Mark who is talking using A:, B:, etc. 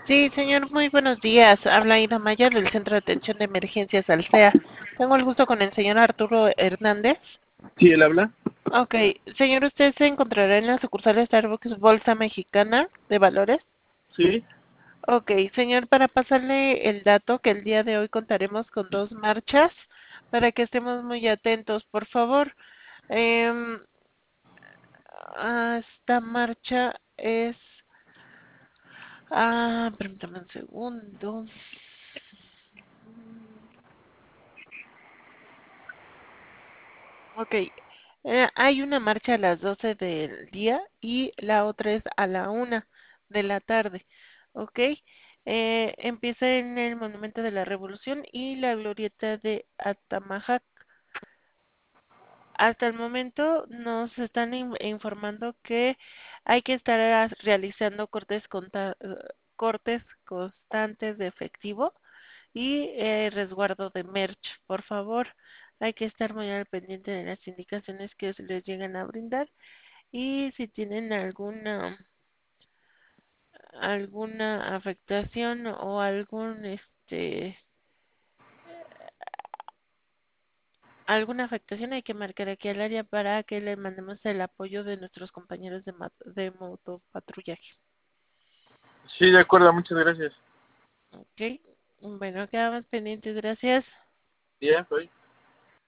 A: Sí, señor, muy buenos días. Habla Ida Maya del Centro de Atención de Emergencias Alsea. Tengo el gusto con el señor Arturo Hernández.
B: Sí, él habla.
A: Ok, señor, ¿usted se encontrará en la sucursal de Starbucks Bolsa Mexicana de Valores?
B: Sí,
A: Ok, señor, para pasarle el dato que el día de hoy contaremos con dos marchas para que estemos muy atentos, por favor. Em, Esta marcha es... permítame un segundo. Ok, hay una marcha a las 12 del día y la otra es a la 1 de la tarde. Ok, empieza en el Monumento de la Revolución y la Glorieta de Atamajac. Hasta el momento nos están informando que hay que estar realizando cortes constantes de efectivo y resguardo de merch. Por favor, hay que estar muy al pendiente de las indicaciones que se les llegan a brindar y si tienen alguna afectación o alguna afectación hay que marcar aquí al área para que le mandemos el apoyo de nuestros compañeros de motopatrullaje.
B: sí, de acuerdo, muchas gracias.
A: Ok, bueno, quedamos pendientes, gracias.
B: Ya, soy.